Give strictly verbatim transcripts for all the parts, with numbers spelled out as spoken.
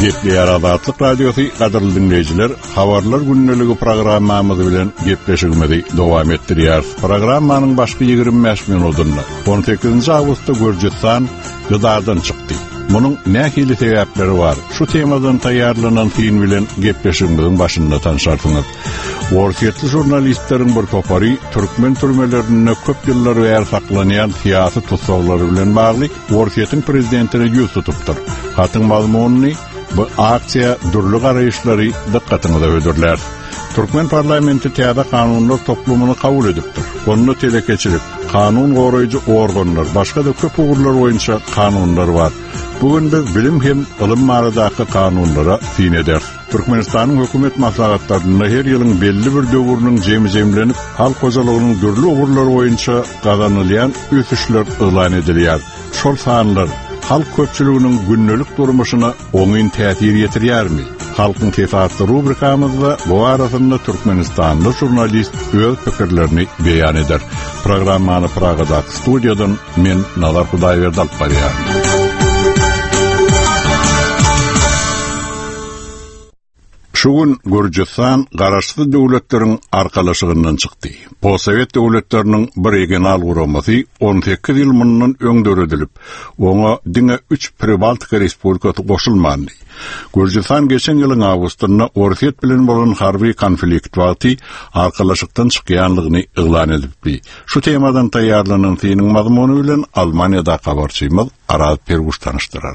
Gepleyer Azatlyk Radiosu gaderly dinleyijiler, habarlar günneligi programmamyzy bilen gepleşigimizi dowam etdirýär. Programmanyň başky ýygrimi beş minutunda on sekizinji awgustda Gürjistan gydadan çykdy. Munyň nähili sebäpleri bar? Şu temadan taýýarlanan film bilen gepleşigimiziň başynda tanışarsyňyz. Worsetli jurnalistleriň bir topary türkmen türmelerinde köp ýyllar bäri saklanýan syýasy tutsaglary bilen bagly Worsetin prezidentine ýüz tutupdyr. Hatyň mazmuny bu aksiya durly garaýyşlary dikkatyňyza ödürler. Türkmen parlamenti täze kanunlar toplumyny kabul edipdir. Onu telekeçilik, kanun goraýjy organlar, başga da köp ugurlar boýunça kanunlar bar. Bugün biz bilim hem ilim maradaky kanunlara fin eder. Türkmenistanyň hökümet maslahatlarynda her ýylyň belli bir döwrüniň jemi-jemlenip, halk hojalygynyň dürli ugurlary boýunça gazanylýan ösüşler elan edilýär. Şol sanlar halk köpçüliginiň günnelik durmuşyna oňyn täsir ýetirýärmi? Halkyň tefatly rubrikamyzda bu arasynda Türkmenistanly jurnalist öz pikirlerini beýan eder. Programmany Pragada studiýadan men Nazar Hudaýberdi alyp barýar. Şugun Gürjistan garaşly döwletleriň arkalaşygyndan çykdy. Possovet döwletleriniň bir regional guramasy on sekiz ýyl mundan öňdöredilip, oňa diňe üç Pribaltika respublikasy goşulmandy. Gürjistan geçen ýylyň awgustynda Worset bilen bolan harby konflikt wagty arkalaşykdan çykýanlygyny eglan edipdi. Şu temadan taýýarlanan filmiň mazmuny bilen Almaniýada habarçymyz Araz Perguş tanışdyrar.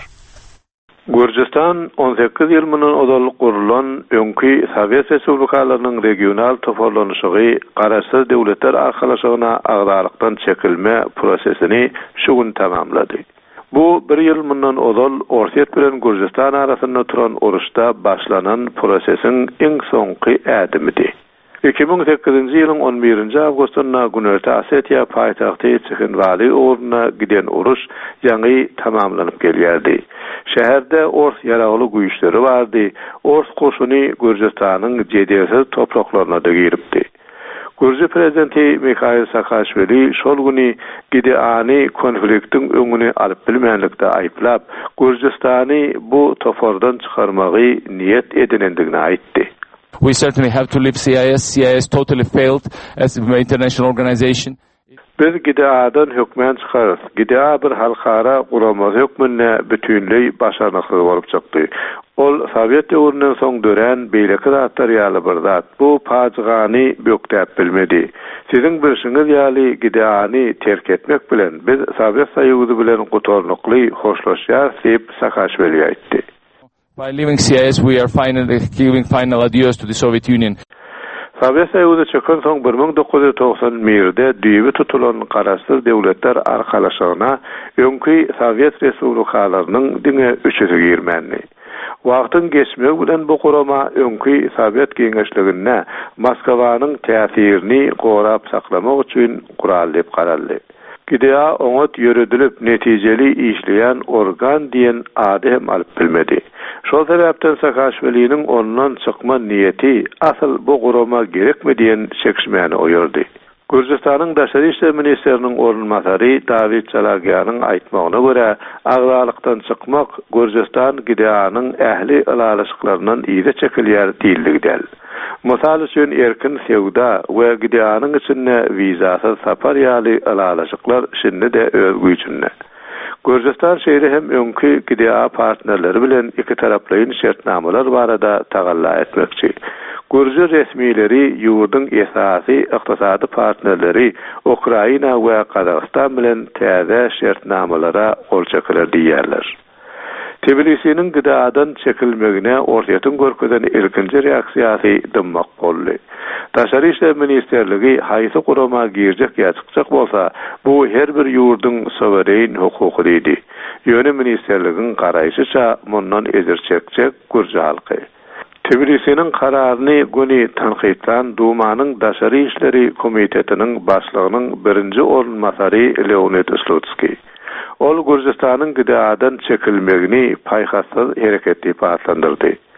Gürjistan on sekiz ýyl mundan odalyk gurulan öňki Sowet respublikalarynyň regional toparlanyşygy garaşly döwletler arkalaşygyna agdarlykdan çekilme prosesini şugun tamamlady. Bu bir ýyl mundan odal Worset bilen Gürjistan arasynda turan uruşda başlanan prosesiň iň soňky ädimidi. iki bin sekizinji ýylyň on birinji awgustynda Güneyde Osetiýa paýtagty Çyhynvaly ugruna giden uruş ýaňy tamamlanyp gelýärdi. Şäherde ors ýaragly güýçleri bardy. Ors goşuny Gürjistanyň jedewsiz topraklaryna da giripdi. Gürji prezidenti Mikhail Saakashvili şol güni gideany konfliktiň öňüni alyp bilmänlikde aýplap, Gürjistany bu topardan çykarmagy niýet edinendigini aýtdy. We certainly have to leave C I S. C I S totally failed as an international organization. Biz gideadan hökmen çykarys. Gidea bir halkara guramazy hökmünde bütünlüği başarmakly bolup çykdy. Ol Sowet döwründen soň dören beýleki zatlar ýaly bir zat. Bu pajygany bökdäp bilmedi. Siziň birşiňiz ýaly gideany terk etmek bilen biz Sowet Soýuzy bilen gutorlukly hoşlaşýar diýip Saakashvili aýtdy. By leaving C I S, we are finally giving final adieus to the Soviet Union. Sowet Soýuzy çöken soň bir ming dokuz ýüz toksan birde düýbi tutulan garaşly döwletler arkalaşygyna öňki Sowet respublikalarynyň diňe üçüsi girmändi. Wagtyň geçmegi bilen bu gurama öňki Sowet geňeşligine Moskwanyň täsirini gorap saklamak üçin guraldyp garaldy. Gidea oňat ýöredilip netijeli işleýän organ diýen ady hem alyp bilmedi. Şol sebäpden Saakashviliň ondan çykma niýeti asl bu gurama gerekmi diýen çekişmäni oýurdy. Gürjistanyň daşary işler ministriniň ornmasary Dawit Çalagýanyň aýtmagyna görä, agdarlykdan çykmak Gürjistan gideanyň ähli alalaşyklarynyň ýyda çekilýär diýildigidäl. Mysal üçin erkin sewda we gideanyň içinde wizasyz sapar ýaly alalaşyklar şinde de öz güýçünde. Gürjistan şehri hem öňki gidea partnerleri bilen iki taraplyň şertnamalar barada tagalla etmekçi. Gürji resmileri ýurduň esasy ykdysady partnerleri Ukraina we Kazakystan bilen täze şertnamalara gol çekiler diýerler. Tbilisiň gideadan çekilmegine Worset'in görkezden ilkinji reaksiýasy dymmak boldy. Daşary işler ministerligi haýsy gurama girjek ýa çykjak bolsa, bu her bir ýurduň soweren hukuky diýdi. Ýöne ministerligiň garaýşyça mundan ezir çekjek Gürji halky. Tbilisiň kararyny güni tanqidlan Dumanyň daşary işleri komitetiniň başlygynyň birinji ornmasary Leonid Slutsky. Ol Gürjistanyň gideadan çekilmegini paýhasyz hereket diýip atlandyrdy.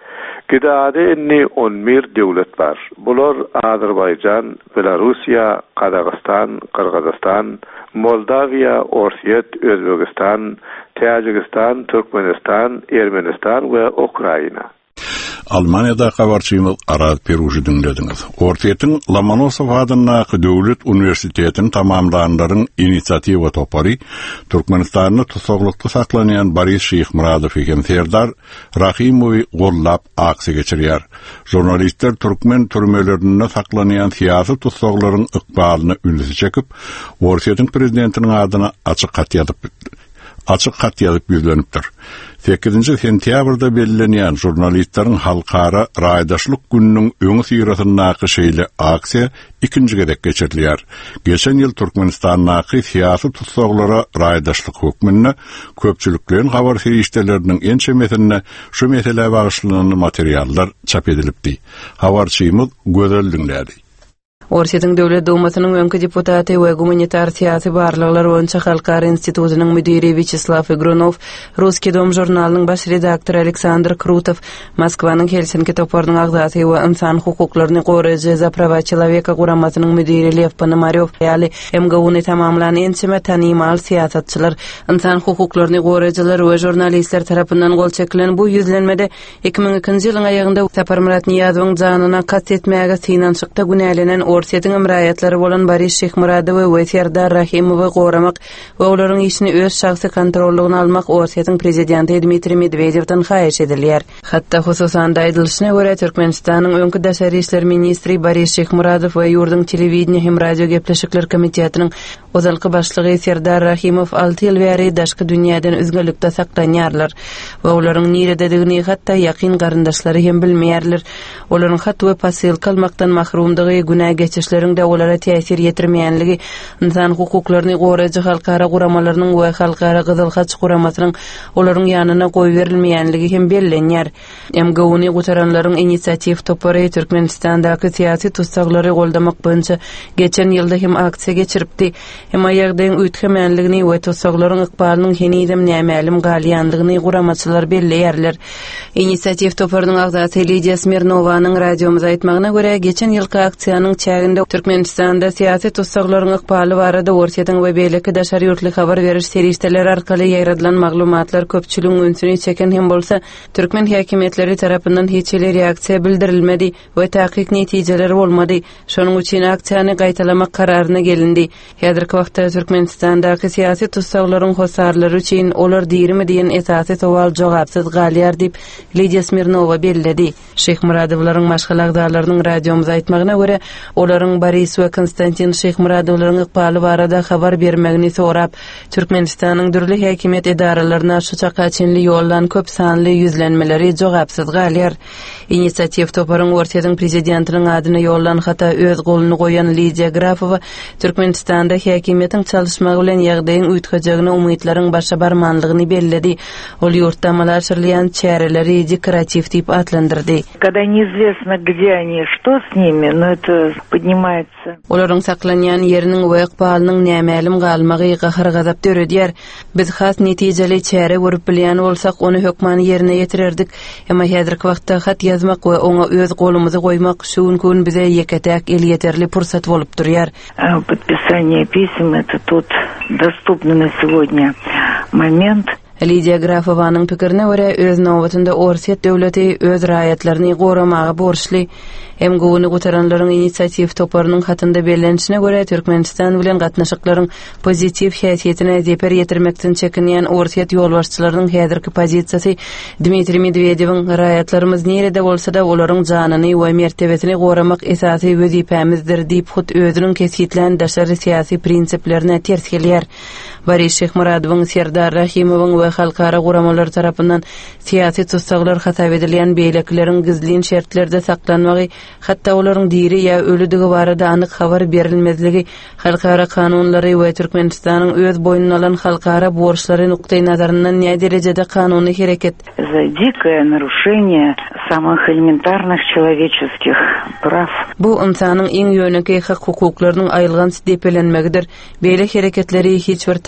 Gidade inni on bir döwlet bar. Bular Azerbaycan, Belarusiya, Kazakistan, Kırgızistan, Moldaviya, Orset, Özbekistan, Tajikistan, Türkmenistan, Ermenistan we Ukraina. Almanya'da habarçymyz Araz Peruji dinlediniz. Ortiyetin Lomonosov adyndaky Döwlet Universitetini tamamlaganlaryň inisiatiwa topary Türkmenistanyny tutsaklykda saklanan Boris Şeýhmuradow eken Serdar Rahimowy gollap aksy geçirýär. Jurnalistler Türkmen türmelerinde saklanan siyasi tutsaklaryň ykbalyny ünlüsi çekip, Ortiyetin prezidentiniň adyna açyk hat ýazyp açyk hat ýazyp ýüzlenipdir. sekizinji sentýabrda belgilenýän jurnalistlaryň halkara raýdaşlyk gününiň öňü syrasyndaky şeýle aksiýa ikinji gedek geçirilýär. Geçen ýyl Türkmenistanyň siyasi tutsaklara raýdaşlyk hökmüne köpçüliklerin habar ferişteleriniň ençemetine şu mesele bagyşlanan materiallar çap edilipdi. Habarçymyz gözel dinlädi. Orsetň Döwlet Dumasynyň öňki deputaty we gumanitar syýasy barlyklar boýunça Halkara institutynyň müdiri Vyacheslav Igronov, Ruski Dom jurnalynyň baş redaktory Aleksandr Krutov, Moskwanyň Helsinki toparynyň agzasy we insan hukuklaryny goraýjy za prava çylaweka guramasynyň müdiri Lev Ponomaryow ýaly M G U-ny tamamlanan ençeme tanymal syýasatçylar, insan hukuklaryny goraýjylar we jurnalistler tarapyndan gol çekilen bu ýüzlenmede iki ming ikinji ýylyň aýagynda Sapar Murat Niýazowyň janyna kast etmäge synançykda günälenen Orsetň emraýatlary bolan Boris Şeýhmuradow we Serdar Rahimowy goramak we olaryň işini öz şahsy kontrollugyna almak Orsetň prezidenti Dmitri Medvedevden haýyş edilýär. Hatda hususan da aýdylyşyna görä Türkmenistanyň öňki daşary işler ministri Boris Şeýhmuradow we ýurdun telewizioniýa hem radio gepleşikler komitetynyň ozalky başlygy Serdar Rahimow alty ýyl bäri daşky dünýäden üzgünlikde saklanýarlar we olaryň nirededigini hatda ýakyn garyndaşlary hem bilmeýärler. Olaryň hat we pasyl almakdan mahrumdygy günä geçişlerinde olara täsir ýetirmeýänligi, insan hukuklaryny goraýjy halkara guramalarynyň we halkara gyzyl haç guramasynyň olaryň ýanyna goý berilmeýänligi hem bellenýär. M G U-ny gutaranlaryň inisiativ topary Türkmenistandaky syýasy tutsaklary goldamak boýunça geçen ýylda hem aksiýa geçiripdi. Hem aýagdaň üýtgemänligini we tutsaklaryň ykbalynyň henidem nämälim galýanlygyny guramaçylar belleýärler. Inisiativ toparynyň agzasy Lidia Smirnowanyň radiomuza aýtmagyna görä, geçen ýylky aksiýanyň çäginde Türkmenistanda syýasy tutsaklaryň ykbaly barada Orsetň we beýleki daşary ýurtly habar beriş serişdeler arkaly ýaýradylan maglumatlar köpçüligiň öňsüni çeken hem bolsa türkmen häkimetleri tarapyndan hiçbir reaksiýa bildirilmedi we taýyk netijeleri bolmady. Şonuň üçin aksiýany gaýtalamak kararyna gelindi. Häzirki wagtda Türkmenistandaky syýasy tutsaklaryň hosarlary üçin olar diýermi diýen esasy sowal jogapsyz galýar diýip Lidia Smirnowa belledi. Şeýhmuradowlaryň maşgal agdalarynyň radiomuza aýtmagyna görä, olaryň Boris we Konstantin Şeýhmuradowlaryň ykbaly barada habar bermegini sorap, Türkmenistanyň dürli häkimet edaralaryna şu çakaçynly ýoldan köp sanly ýüzlenmeleri jogapsyz galýar. Inisiativ toparyň Orsetň prezidentiniň adyna ýollan hata öz goluny goýan Lidia Grafowa, Türkmenistanda häkimetiň çalışmagy bilen ýagdaýyň üýtgejeğine umytlaryň başa barmanlygyny belledi. Ol ýurtda malaşyrlayan çäreleri dekorativ diýip atlandyrdy. Когда неизвестно, где они, что с ними, но это поднимается. Olaryň saklanýan ýeriniň we ykbalynyň nämälim galmagy gahar gazap döredýär. Biz has netijeli çäre görüp bilýän bolsak, ony hökmany ýerine ýetirerdik. Emma häzirki wagtda hat ýazmak we oňa öz golumyzy goýmak şu gün bize ýeketäk el ýeterli pursat bolup durýar. Подписание писем — это тот доступный на сегодня момент. Lidia Grafowanyň pikirine görä, öz nowatynda Orset döwleti öz raýatlaryny goramagy borçly. M G U-ny gutaranlaryň inisiativ toparynyň hatynda bellenişine görä, Türkmenistan bilen gatnaşyklaryň pozitiv häsiýetine zeper ýetirmekden çekinýän Orset ýolbaşçylarynyň häzirki pozisiýasy Dmitri Medvedewiň raýatlarymyz nerede bolsa-da olaryň janyny we mertebesini goramak esasy wezipemizdir diýip hut özüniň kesitlen daşary syýasy prinsiplerine ters gelýär. Boris Şeýhmuradowyň, Serdar Rahimowyň we halkara guramalar tarapyndan syýasy tutsaklar hasap edilýän beýlekleriň gizlin şertlerde saklanmagy, hatda olaryň diri ýa ölüdigi barada anyk habar berilmezligi, halkara kanunlary we Türkmenistanyň öz boýnuna alan halkara borçlary nukdaý nazaryndan näme derejede kanuny hereket. За дикое нарушение самых элементарных человеческих прав. Bu insanyň iň ýöneki hak hukuklarynyň aýylgan depelenmegidir. Beýle hereketleri hiç bir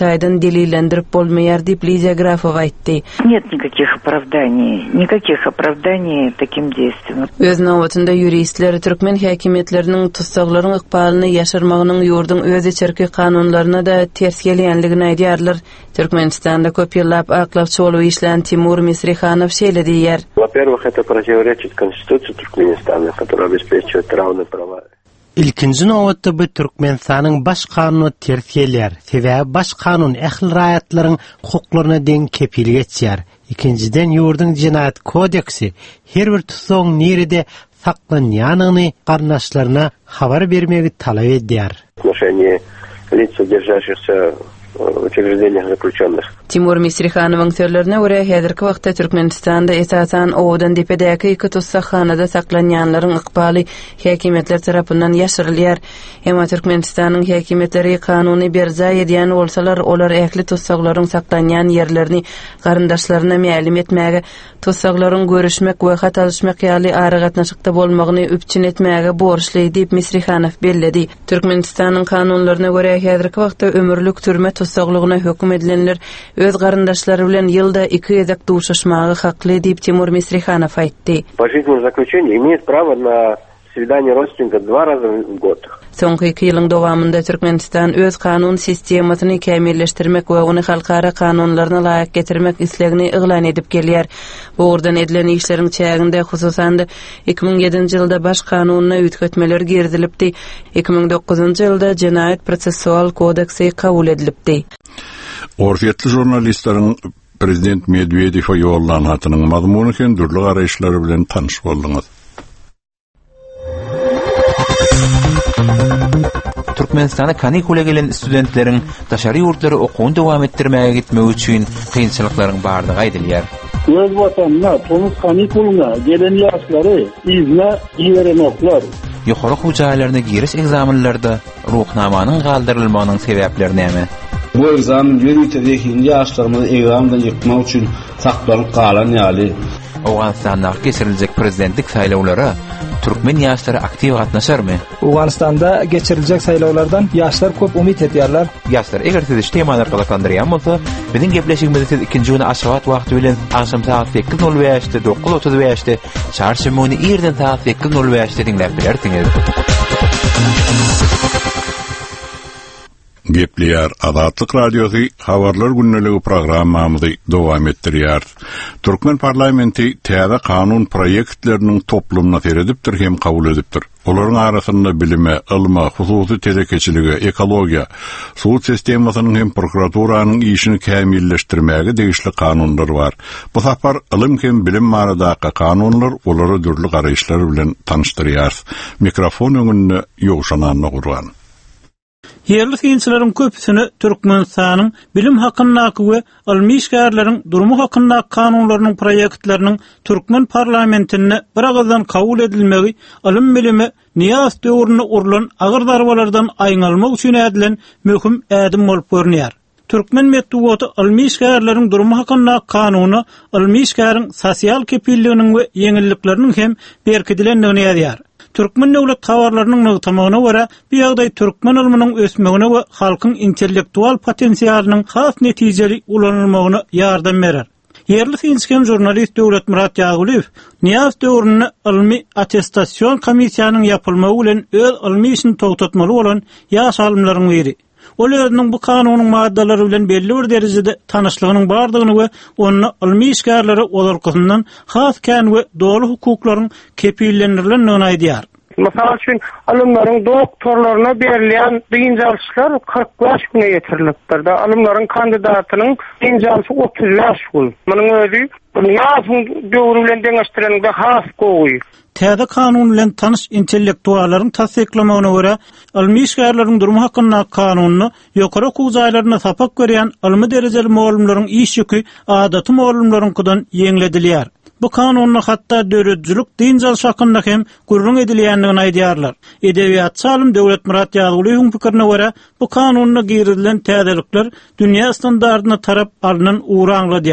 Xitaydan delillendirip bolmayar diýip Liza Grafova aýtdy. Нет никаких оправданий, никаких оправданий таким действиям. Öz nowatynda ýuristler türkmen häkimetleriniň tutsaglaryň ykbalyny ýaşarmagynyň ýurdun öz içerki kanunlaryna da ters gelýänligini aýdýarlar. Türkmenistanda köp ýyllap aklapçy bolup işlän Timur Misrihanow şeýle diýär. Во-первых, это противоречит Конституции Туркменистана, которая обеспечивает равные права. İlkinci nowatda bu Türkmenistanyň baş kanuny ters gelýär. Sebäbi baş kanun ähli raýatlaryň hukuklaryna deň kepillik etýär. İkinciden ýurdun Jinayat kodeksi her bir tutsagyň nerede saklanýanyny garnaşlaryna habar bermegi talap edýär. Отношение лиц, содержащихся в учреждениях заключенных. Timur Misrihanowyň sözlerine görä häzirki wagtda Türkmenistanda esasan owadan depedäki iki tutsakhanada saklanýanlaryň ykbaly häkimetler tarapyndan ýaşyrylýar. Emma Türkmenistanyň häkimetleri kanuny berza edýän bolsalar, olar ähli tutsaklaryň saklanýan ýerlerini garyndaşlaryna ma'lum etmäge, tutsaklaryň görüşmek we hat alşmak ýaly ara gatnaşykda bolmagyny üpçün etmäge borçly diýip Misrihanow belledi. Türkmenistanyň kanunlaryna görä häzirki wagtda ömürlük türme tutsaklygyna hökm edilenler öz garyndaşlary bilen ýylda iki ýezek duşuşmagy hakly diýip Timur Misrihanow aýtdy. Пожизненное заключение имеет право на свидание родственника два раза в год. Soňky iki ýylyň dowamında Türkmenistan öz kanun sistemasyny kämilleşdirmek we ony halkara kanunlaryna laýyk getirmek islegini yglan edip gelýär. Bu ordan edilen işleriň çäginde hususan iki ming ýedinji ýylda baş kanunyna üýtgetmeler girdilipdi. iki ming dokuzunjy ýylda Jinayat prosessual kodeksi kabul edilipdi. Orfiýetli jurnalistleriň Prezident Medvedew ýollanan hatynyň mazmuny hem dürli garaýşlary bilen tanyş boldyňyz. Türkmenistana kanikula gelen studentleriň daşary ýurtlary okuwyny dowam etdirmäge gitmek üçin kynçylyklaryň bardygy aýdylýar. Öz vatanına, tonus kanikuluna gelen ýaşlary izne ýerenoklar. Ýokary hujaýlaryna giriş egzaminlerinde ruhnamanyň galdyrylmagynyň sebäpleri näme? Bu egzamin ýönetilýän ýaşlarymyzy egzamdan ýykmak üçin saklaryp galan ýaly. Awganistanda geçiriljek prezidentlik saýlawlary Türkmen ýaşlary aktiw gatnaşarmy? Awganistanda geçiriljek saýlawlardan ýaşlar köp umyt edýärler. Ýaşlar eger siz temalar galaklandyrýan bolsa, biziň gepleşigimizi siz ikinji güni aşgabat wagty bilen akşam saat sekiz nol beşde dokuz otuz beşde çarşamyny ýerden saat sekiz nol beşde dinläp bilersiňiz. Gepliyar Adatlyk Radiosi Habarlar Günneligi programmamyzy dowam etdirýär. Türkmen parlamenti täze kanun proyektleriniň toplumuna seredipdir hem kabul edipdir. Olaryň arasynda bilime, ilma, hususy telekeçiligi, ekologiýa, suw sistemasynyň hem prokuraturynyň işini kämilleşdirmäge degişli kanunlar bar. Bu sapar ilim hem bilim maradaky kanunlar olary dürli garaýşlar bilen tanışdyrýar. Mikrofon öňünde ýoşananyny gurgan. Yerli synçylaryň köpüsini Türkmenistanyň bilim hakyndaky we ilmi işgärleriň durumy hakyndaky kanunlarynyň proyektleriniň Türkmen parlamentine bir agazdan kabul edilmegi, ilim bilimi niýas döwrüne urulan agyr darbalardan aýnalmak üçin edilen möhüm ädim bolup görünýär. Türkmen metdugaty ilmi işgärleriň durumy hakyndaky kanuny ilmi işgäriň sosial kepilliginiň we ýeňillikleriniň hem berkidilendigini ýazýar. Türkmen döwlet habarlarynyň nygtamagyna görä, bu ýagdaý türkmen ilminiň ösmegine we halkyň intellektual potensialynyň has netijeli ulanylmagyna ýardam berer. Yerli synçkem jurnalist Döwlet Murat Ýaguliýew, niýas döwrüne ilmi attestasiýon komissiýasynyň ýapylmagy bilen öz ilmi işini togtatmaly bolan ýaş alimlaryň biri. Ol özüniň bu kanunyň maddalary bilen belli bir derejede tanyşlygynyň bardygyny we onu ilmi işgärleri olarkyndan has kän we dogry hukuklaryň kepillendirilýändigini aýdýar. Mesela üçün alımların doktorlarına berilen diňjalşylar kırk beş güne getirilipdir da alımların kandidatynyň diňjalşy otuz beş gün. Munyň özü ýazgyň döwrü bilen deňeşdirilende has gowy. Täze kanun bilen tanış intellektuallaryň tasdiklamagyna görä, ilmi işgärleriň durumy hakynda kanunyny ýokary hukuklaryna sapak görýän ilmi derejeli muallimlaryň iş ýükü adaty muallimlaryňkydan ýeňledilýär. Bu kanunyny hatda döredjilik diňjalşy hakynda hem gurrun edilýändigini aýdýarlar. Edebiýatçy alim Döwlet Murat Ýaguliýewiň pikirine görä, bu kanunyna girdilen täzelikler dünýä standardyna tarap alynan uğraňladýar.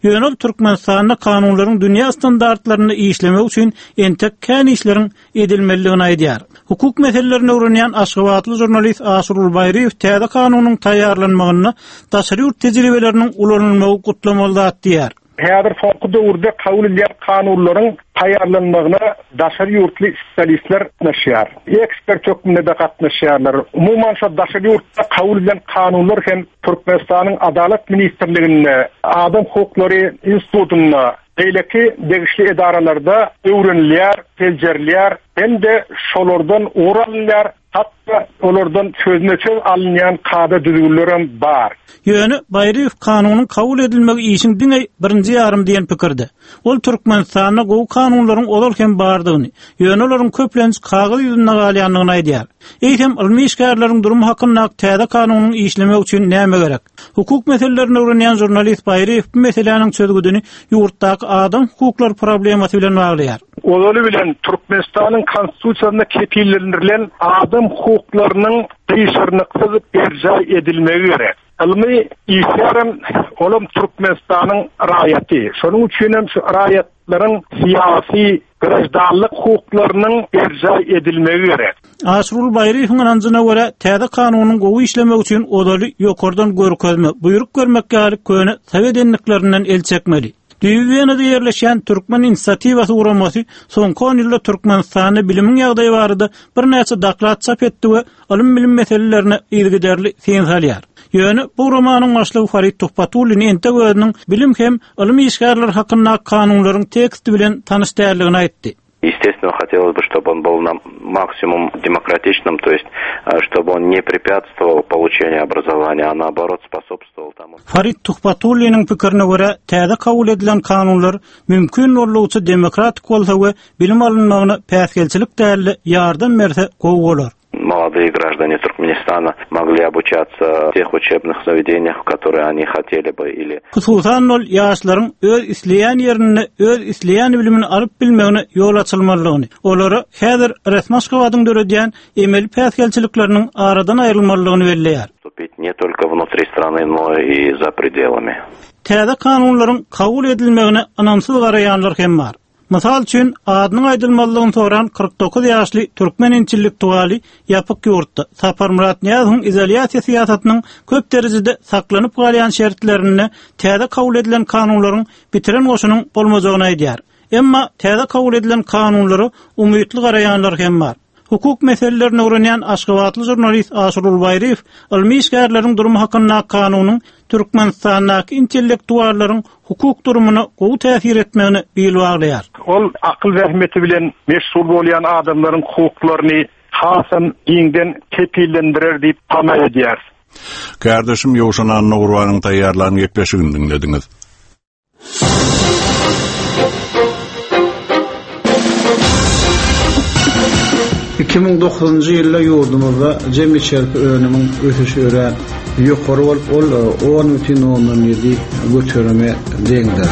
Ýöne Türkmenistanyň kanunlaryň dünýä standartlaryny işlemek üçin entek kän işleriň edilmeligini aýdýar. Hukuk meselelerini öwrenýän Aşgabatly jurnalist Aşrul Bayriýew täze kanunyň taýýarlanmagyny daşary ýurt tejribeleriniň ulanylmagy gutlamaly diýär. Häzir soňky döwürde kabul edilen kanunlaryň taýýarlanmagyna daşary ýurtly spesialistler gatnaşýar. Ekspert hökmünde de gatnaşýarlar. Umuman şu daşary ýurtda kabul edilen kanunlar hem Türkmenistanyň Adalet Ministrligine, Adam Hukuklary Institutyna, Eýleki degişli edaralarda öwrenilýär, tejjerlýär, hem de şolardan uğralýar, hatda olardan çözüne çöz alınýan kada düzgünlerim bar. Ýöne Bayriýew kanunyň kabul edilmegi işin diňe birinji ýarym diýen pikirde. Ol Türkmenistanyň gowy kanunlaryň olal hem bardygyny, ýöne olaryň köplenç kagazy ýüzünde galýanlygyny aýdýar. Eýsem ilmi işgärleriň durumy hakynda täze kanunyň işlemek üçin näme gerek? Hukuk meselelerini öwrenýän jurnalist Bayriýew bu meseleniň çözgüdini ýurtdaky adam hukuklar problematy bilen baglaýar. Olaly bilen Türkmenistanyň konstitusiýasyna kepillendirilen adam hukuklarynyň beýşarnyksyz berja edilmegi gerek. Ilmi işlerim olam Türkmenistanyň raýaty. Şonuň üçin hem şu raýatlaryň siyasi garaşdanlyk hukuklarynyň berja edilmegi gerek. Aşrul Bayriýewiň anjyna görä täze kanunyň gowy işlemek üçin odaly ýokardan görkezme, buyruk görmek ýaly köne Sowet enliklerinden el çekmeli. Düýbenede ýerleşen Türkmen inisiatiwasy uramasy soňky on ýylda Türkmenistany bilimiň ýagdaýy barada bir näçe daklat çap etdi we ilim bilim meselelerini ýergiderli sen salýar. Ýöne bu romanyň başlygy Farid Tuhpatulyň ente gözüniň bilim hem ilim işgärler hakynda kanunlaryň teksti bilen tanışdyrlygyny aýtdy. Естественно, хотелось бы, чтобы он был на максимум демократичным, то есть, чтобы он не препятствовал получению образования, а наоборот способствовал тому. Farid Tuhpatulyň pikirine görä, täze kabul edilen kanunlar mümkin bolýarça demokratik bolsa we bilim alynmagyna päsgelçilik däli ýardam berse gowy bolar. Молодые граждане Туркменистана могли обучаться в тех учебных заведениях, в которые они хотели бы, или... Hususan ol ýaşlaryň öz isleýän ýerine, öz isleýän bilimini alyp bilmegine ýol açylmalygyny, olara häzir resmi Aşgabatyň döredýän emeli päsgelçilikleriniň aradan aýrylmalygyny belleýär. Не только внутри страны, но и за пределами. Täze kanunlaryň kabul edilmegine anamsyz garaýanlar hem bar. Mysal üçin adynyň aýdylmalygyny soran kırk dokuz ýaşly türkmen intellektualy ýapyk ýurtda Sapar Murat Niýazowyň izolýasiýa siýasatynyň köp derejede saklanyp galýan şertlerini täze kabul edilen kanunlaryň bitiren goşunyň bolmajagyny aýdýar. Emma täze kabul edilen kanunlary umytly garaýanlar hem bar. Hukuk meselelerini öwrenýän Aşgabatly jurnalist Aşrul Bayriýew ilmi işgärleriň durumy hakynda kanunyň Türkmenistanyň intellektuallaryň hukuk durumuna gowy täsir etmegini bilip aglaýar. Ol akyl rahmeti bilen meşhur bolýan adamlaryň hukuklaryny hasan diňden kepillendirer diýip tamal edýär. Kardeşim Ýowşan Nurwanyň taýýarlanyň gepleşigini dinlediňiz. iki ming dokuzuncu ýylda ýurdumyzda jemgy çerpi önümiň ösüşi ören ýokary bolup ol on üçin ondan ýedi götürme deňdir.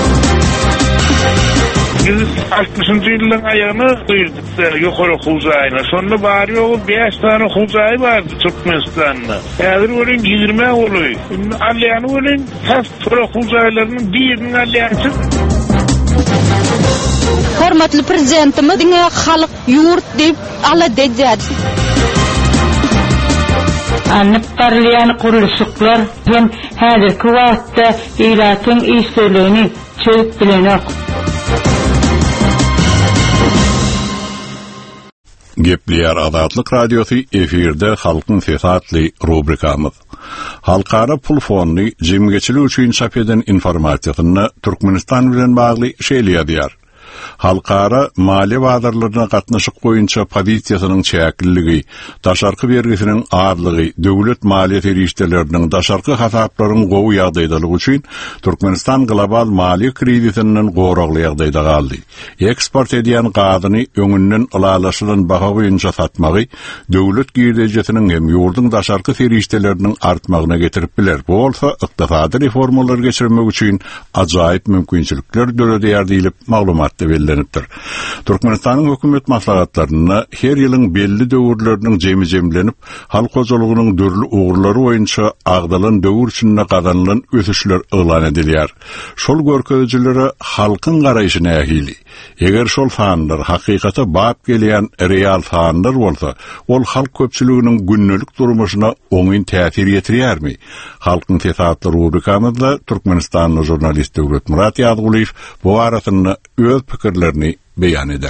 Biz altmışyncy ýylyň aýagyny duýduk ýokary huzaýyna. Şonda bary ýogy beş tane huzaý bardy Türkmenistanda. Häzir ölen ýygrime boly. Alýany ölen has huzaýlarynyň birini alýançy. Hormatly prezidentimiz diňe halyk ýurt diýip ala dejär. Anıp barlayan kuruluşuklar hem häzirki wagtda ýylatyň işlerini çözüp bilenok. Gepleýär Azatlyk radiosy efirde halkyň sesatly rubrikamyz. Halkara pul fondy jemgyçilik üçin çap eden informasiýasyny Türkmenistan bilen bagly şeýleýär. Halkara mali bazarlaryna gatnaşyk boýunça pozisiýasynyň çäkilligi, daşarky bergisiniň arlygy, döwlet maliýet erişdeleriniň daşarky hasaplaryň gowy ýagdaýdalygy üçin Türkmenistan global mali krizisinden goragly ýagdaýda galdy. Eksport edýän gazyny öňünden alalaşylan baha boýunça satmagy döwlet giýerejisiniň hem ýurdun daşarky erişdeleriniň artmagyna getirip biler. Bu bolsa ykdysady reformalar geçirmek üçin ajaýyp mümkinçilikler döredýär diýilip maglumat ýaşaýandy bellenipdir. Türkmenistanyň hökümet maslahatlaryna her ýylyň belli döwürleriniň jemi-jemlenip, halk hojulugynyň dürli ugurlary boýunça agdalan döwür üçin gazanylan ösüşler elan edilýär. Şol görkezjilere halkyň garaýşyna ähili. Eger şol fanlar hakykata bap gelýän real fanlar bolsa, ol halk köpçüliginiň günnelik durmuşyna oňyn täsir ýetirýärmi? Halkyň tesaatly rubrikamyzda Türkmenistanly jurnalist Döwlet Murat Ýazguliýew bu arasyny öz pikirlerini beýan eder.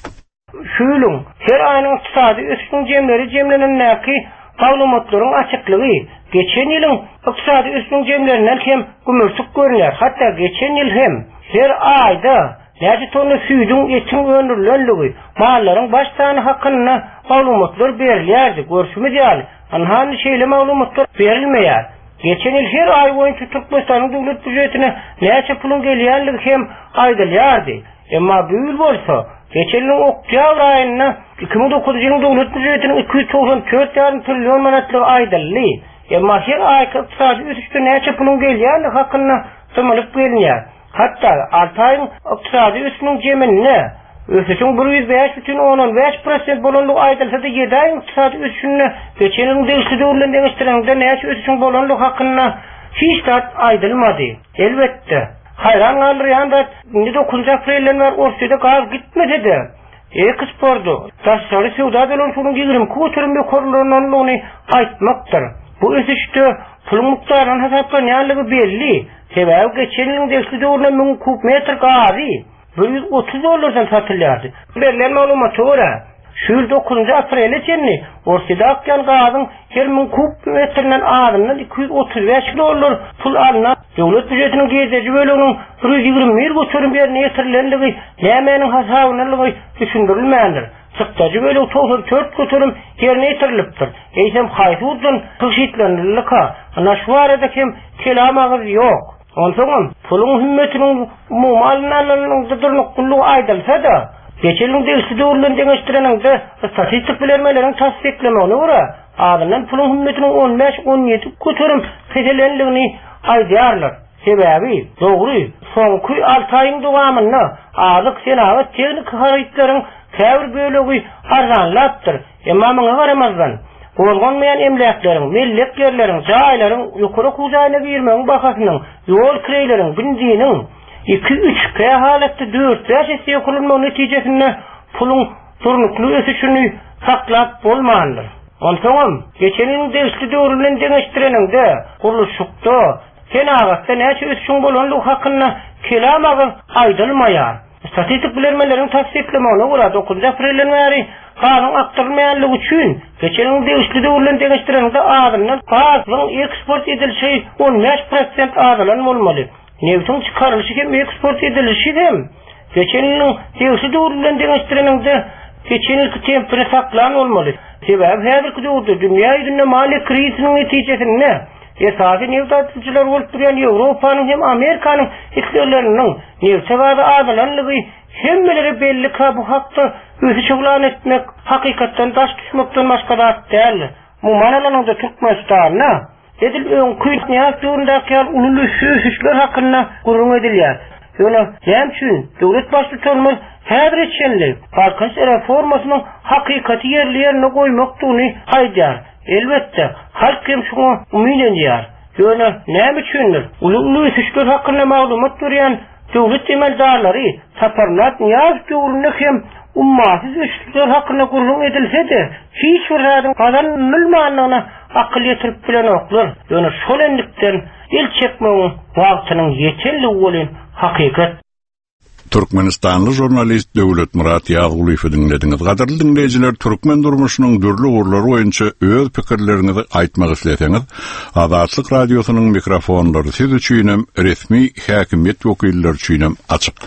Şuýlun, her aýynyň ykdysady ösüşiň jemleri jemlenenäki maglumatlaryň açyklygy geçen ýylyň ykdysady ösüşiň jemlerinden hem gümürçük görünýär. Hatda geçen ýyl hem her aýda näçe tonna süýdüň etin öndürilenligi, mallaryň baş sany hakkynda maglumatlar berilýärdi. Görüşme ýaly, anhan şeýle maglumatlar berilmeýär. Geçen ýyl her aý boýunça Türkmenistanyň döwlet budjetine näçe pulyň gelýänligi hem aýdylýardy. Emma bu ýyl bolsa, geçen ýyl oktýabr aýyna iki bin dokuzunçy ýylyň döwlet budjetiniň iki yüz toksan dört trillion manatlygy aýdyldy. Emma her aý ykdysady ösüşde näçe pulyň gelýänligi hakkynda sömürüp berilýär. Hatta altı ayın ykdysady ösüşiň jeminine ösüşiň bir yüz beş butun on beş prosent bolanlygy aýdylsa da yedi ayın ykdysady ösüşine geçen ýylyň degişli döwürlerinde deňiştirende näçe ösüşiň bolanlygy hakkynda hiç zat aýdylmady. Elbetde hayran galýan da dokuzunçy aprelden beri ortada gaz gitmedi. Eksportu, taşary sowda bilen şonuň ýygrimi kötürme korlanmalygyny aýtmakdyr. Bu ösüşde pul mikdaryny hesaplanýanlygy belli. Sebäbi geçen ýylyň degişli döwürinde min kub metr gazy bir yüz otuz dollardan satylýardy. Berilen maglumaty görä, şu dokuzunçy aprelden ortada akýan gazyň her min kub metrinden adynyň iki yüz otuz beş dollar pul alynan döwlet budjetiniň gezeji bölüginiň bir yüz ýygrimi bir götürüm berine ýetirilendigi nämenin hasabyny düşündirilmeýändir. Sıktaji bölüg toksan dört götürüm yerine ýetirilipdir. Eýsem haýsy uzun pyşitlenillik ha, ana şu arada kim kelamagyz ýok. Onsoň puluň hümmetiniň mumalnalynyň durdurlygy aýdylsa da, geçen ýylyň degişli döwürlerinde deňiştireninde statistik bilermeleriň tasdiklemegine görä, adynyň puluň hümmetiniň on beş on ýedi götürüm sejelenligini aýdýarlar. Sebäbi dogry, soňky altı aýyň dowamyna azyk senat teknik haýytlaryň käbir bölegi arzanlapdyr. Emma maňa garamazdan bolganmayan emlaklerin, milletlerlerin, jaýlaryň ýokary kuzaýyna girmegiň bahasynyň, ýol kireýleriň, benziniň iki üç K halatda dört beş ýese kurulmagy netijesinde puluň turnukly ösüşini saklap bolmandyr. Onsoň geçen ýylyň degişli döwürlen deňiştireninde guruluşykda senagatda näçe ösüşiň bolanlygy hakynda kelamagy aýdylmaýar. Statistik bilermeleriň tasdiklemegine görä dokuzunçy aprelden beri kanun aktarmayanlygy üçin geçen ýyl degişli döwürlen deňiştireninde adynyň gazyň eksport edilişi on beş prosent adylan bolmaly. Neftin çıkarılışı hem eksport edilişi hem geçen ýylyň degişli döwürlen deňiştireninde geçen ýylky tempere saklan bolmaly. Sebäbi häzirki döwürde dünýä ýüzünde maliýe kriziniň netijesinde esasy newdatçylar bolup durýan Ýewropanyň hem Amerikanyň iktidarlarynyň newsebada adylanlygy hemmeleri belli ka bu hakda özü şoglan etmek hakykatdan taş düşmekden başga zat däl. Bu manalanyňda Türkmenistanyna edil öňkü ýaz döwründe ululu ösüşler hakynda gurrun edilýär. Ýöne hem üçin döwlet başçylary häzir etjenler parkans reformasynyň hakykaty ýerli ýerine goýmakdygyny aýdýar. Elbette halk hem şoňa umydenýär. Ýöne näme üçindir? Ululu ösüşler hakynda maglumat berýän döwlet emeldarlary saparlat ýaz döwründe hem ummatsız ösüşler hakynda gurrun edilse-de hiç bir zadyň kazanylmagyna akıl ýetirip bilen oklar. Ýöne şol endikden el çekmegiň wagtynyň ýeterli bolan hakykat. Türkmenistanly jurnalist Döwlet Murat Ýazguliýew dinlediňiz. Gaderly dinleýijiler, türkmen durmuşynyň dürli ugurlary boýunça öz pikirlerinizi aýtmak isleseňiz, Azatlyk radiosynyň mikrofonlary siz üçin hem resmi häkimet wekilleri üçin hem açyk.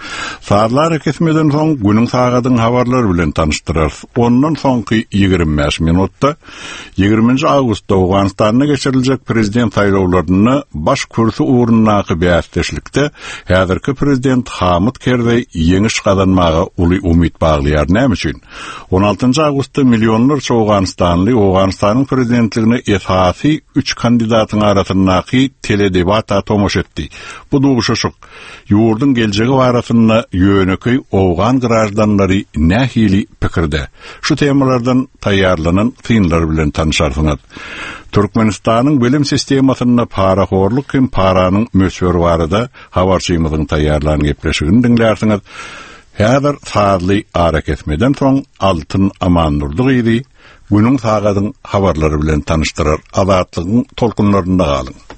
Saatlar kesmeden soň günüň sagatyň habarlary bilen tanıştyrarys. Ondan soňky ýygrimi beş minutda ýygrimiňji awgustda Awganistanda geçiriljek prezident saýlawlaryny baş kürsü ugrundaky bäsdeşlikde häzirki prezident Hamid Karzai ýeňiş gazanmagy uly umyt baglaýar. Näme üçin? on altynjy awgustda millionlarça Awganistanly Awganistanyň prezidentligine esasy üç kandidatyň arasyndaky teledebata tomoş etdi. Bu duguşuşyk ýurdun geljegi barasynda sistemasına yönököy oğan grajdanları nähili pikirde. Şu temalardan taýýarlanan filmler bilen tanışarsınız. Türkmenistanyň bilim sistemasyna para horluk hem paranyň mösür barada habarçymyzyň taýýarlanan gepleşigini dinlersiňiz. Häzir saatly ara kesmeden soň Altyn Amannurdy gydy. Günüň sagadyň habarlary bilen tanışdyrar. Azatlygyň tolkunlarynda galyň.